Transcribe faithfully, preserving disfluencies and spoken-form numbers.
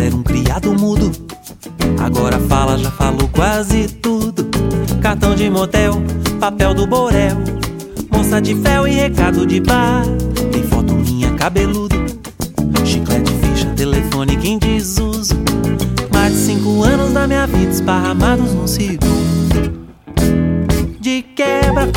era um criado mudo, agora fala, já falou quase tudo. Cartão de motel, papel do borel, moça de fel e recado de bar. Tem foto minha cabeludo, chiclete, ficha, telefone em desuso. Mais de cinco anos da minha vida esparramados num ciclo.